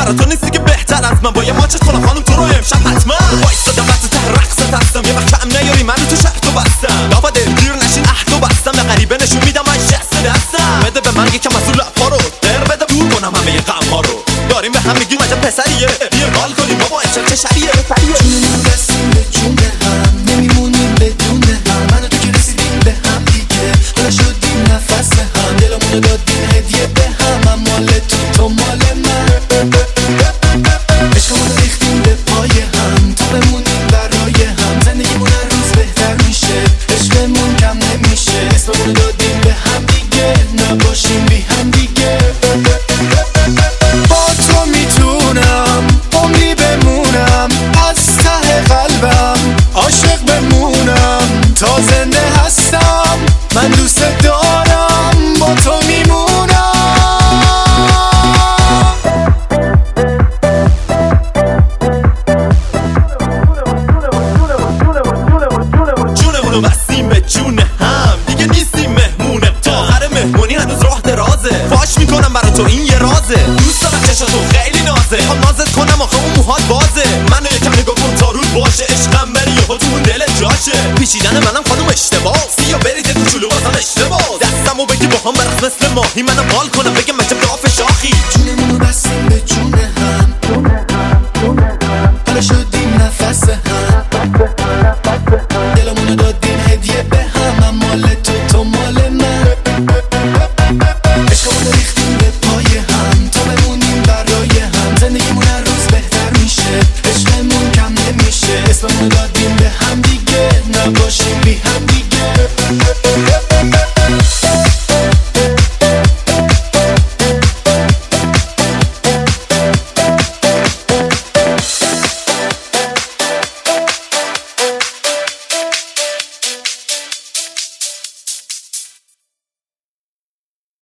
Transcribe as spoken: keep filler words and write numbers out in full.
برا تو نیستی که بهتر از من. با یه ماچت کنم خانم تو رو امشب حتما وایسادم وقت ته رقصت هستم. یه وقت کم نیاری من رو تو شهر تو بستم. لابا دلگیر نشین اهدو بستم. به غریبه نشون میدم من شست دستم. بده به من یکم از اون لبها رو در بده دور کنم همه غم ها رو. داریم به هم میگیم عجب پسریه. بیا حال کنیم بابا امشب چه شبیه. جونمون بستیم به جون هم نمیمونیم بدون هم. من و تو که رسیدیم به هم دیگه حالا شدیم نفس هم. دلمونو دادیم هدیه به هم. هم مال تو تو مال من. عشقمونو ریختیم به پای هم تا بمونیم برای هم. زندگیمون هر روز بهتر میشه عشقمون کم نمیشه. اسممونو دادیم به هم دیگه نباشیم بی هم دیگه. با تو میتونم عمری بمونم از ته قلبم عاشق بمونم تا زنده هستم. من دوست دارم با تو میمونم. جونمونو بستیم به جون هم دیگه نیستیم مهمونه. تا آخر مهمونی هنوز راه درازه. فاش میکنم برا تو این یه رازه. دوست دارم چشاتو خیلی نازه. هم نازت کنم آخه اون موهات بازه. منو یکم نگاه کن تا رود باشه. عشقم بری یهو تو اون دلت جاشه. پیچیدن منم خانم اشتباه سیا برید کوچولو واسم اشتباه. دستمو بگی با هم برس مثل ماهی. منم حال کنم بگم عجب داف شاخی. جونمونو بستیم به